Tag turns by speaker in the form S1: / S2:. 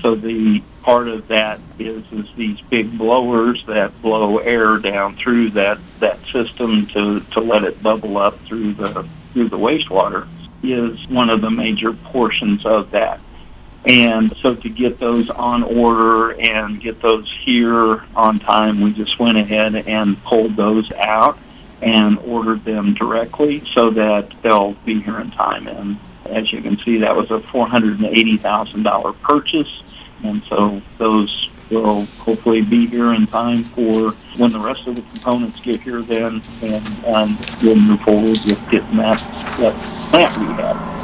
S1: so the part of that is these big blowers that blow air down through that system to let it bubble up through the wastewater is one of the major portions of that. And so to get those on order and get those here on time, we just went ahead and pulled those out and ordered them directly so that they'll be here in time. And as you can see, that was a $480,000 purchase. And so those will hopefully be here in time for when the rest of the components get here then, and we'll move forward with getting that plant rehab.